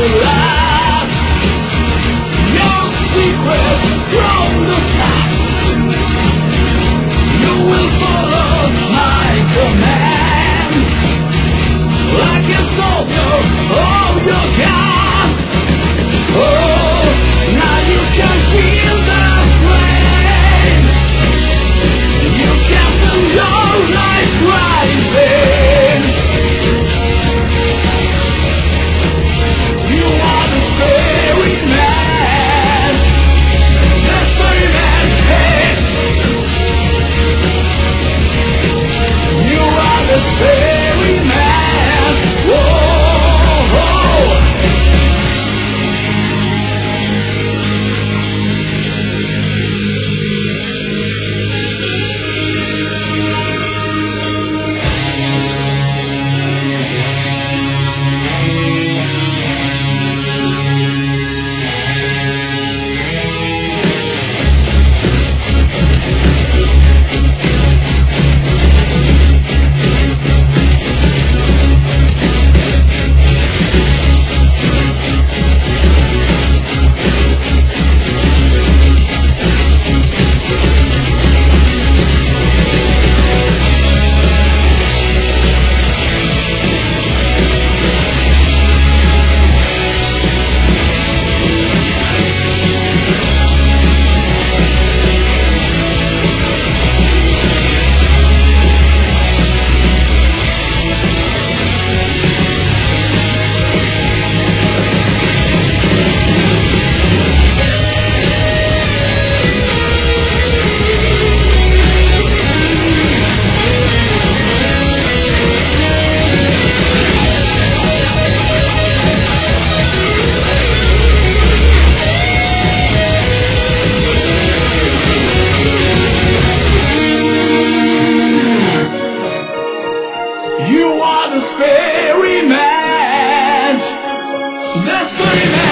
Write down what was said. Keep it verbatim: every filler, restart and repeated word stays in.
last. Your secret from the past. You will follow my command. Like a soldier of your God. Oh, now you can feel the flames. You can feel your life rising. You are the spirit man. The spirit man hates. You are the spirit man. Whoa, whoa. You are the spirit man. The spirit man.